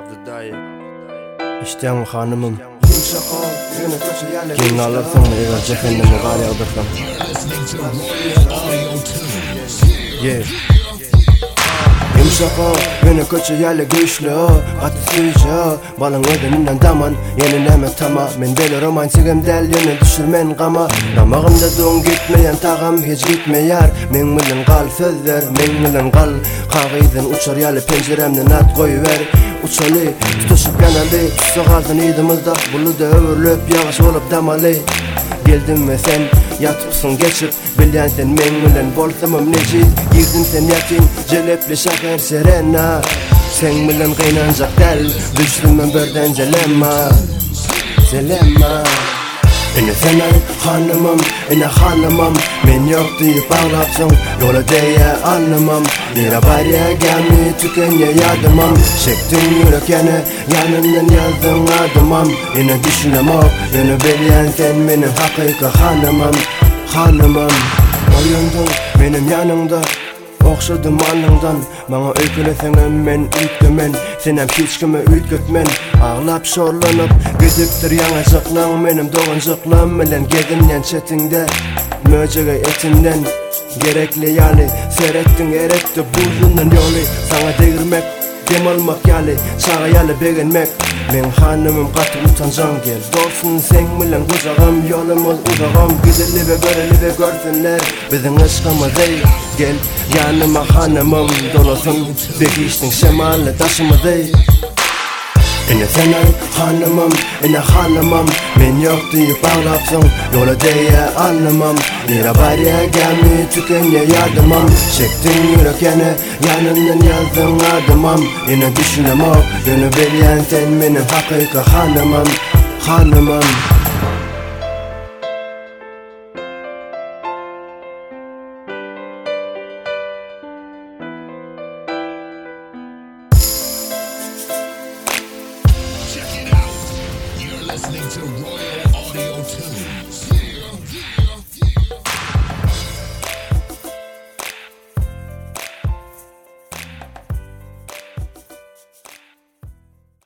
İşten hanımım King alırsın eğer cehenneme var yağdırsam Yumşaka beni kötü yerle güçlü Atısıca balın ödününden daman Yenileme tama Men beli romantikim del yönü düşürmen gama Damağımda doğun gitmeyen tağım hiç gitmeyar Men bilen kal sözler Men bilen kal Kağıydın uçar yerle penceremden at koyuver Uçalı tutuşup yanalı Tutsa kaldın idimizde Bulu da övrülüp yağış olup damalı Geldim ve sen yatıpsın geçip Bilen sen men bilen bolsamam necid Girdin sen yatın celepli şakar serena Sen bilen kıynancak del Düştüm ben birden zelema Ene sen hanımım, ene hanımım Men yok deyip ağlapsın Yola değe anlamam Nira bariye gelmi tükenye yardımım Çektin yürek yanından yazdın adımım Yine düşünemem Yine bilen sen benim hakiki hanımım Oyundun benim yanımda Okşadım alnından Bana öykülesen men ütgümen Senem hiç kime ütgütmen Ağlap şorlanıp Gidiptir yanacıklan Benim doğancıklan Bilen gedimden çetinde Möcege etinden Gerekli yali Seyrettin erekti buzundan yolu Sana değirmek Dem almak yali Sağa yali beğenmek Men hanımım katı utancan gel Dolsun sen bilen kucağım Yolumuz uzağım Gidili ve göreli ve görsünler Bizim ışkımız ey Gel yanıma hanımım Dolasın Bekiştin şemalı taşımız ey Ene sen hanımım, ene hanımım Men yok deyip ağlapsın Yola değe anlamam Nira bariye gelmi tükenye yardımım Çektin yürek yanından yazdın adımım Yine düşünemem Yine bilen sen benim hakiki hanımım Listening to Royal